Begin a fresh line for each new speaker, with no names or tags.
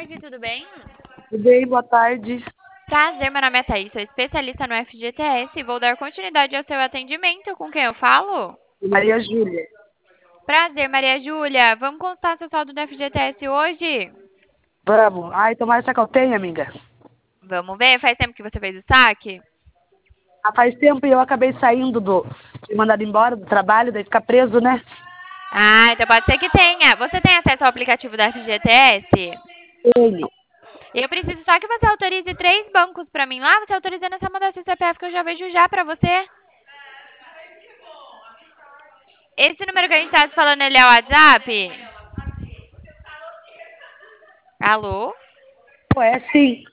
tarde, tudo bem?
Tudo bem, boa tarde.
Prazer, meu nome é Thaís, sou especialista no FGTS e vou dar continuidade ao seu atendimento. Com quem eu falo?
Maria Júlia.
Prazer, Maria Júlia. Vamos consultar seu saldo do FGTS hoje?
Vamos. Ai, tomara essa que eu tenho, amiga.
Vamos ver, faz tempo que você fez o saque?
Faz tempo e eu acabei saindo fui mandado embora do trabalho, daí ficar preso, né?
Então pode ser que tenha. Você tem acesso ao aplicativo da FGTS?
Tenho.
Eu preciso só que você autorize 3 bancos pra mim lá. Você autorizando essa mudança de CPF que eu já vejo já pra você? Esse número que a gente tá se falando, ele é o WhatsApp? Alô?
Pô, é sim.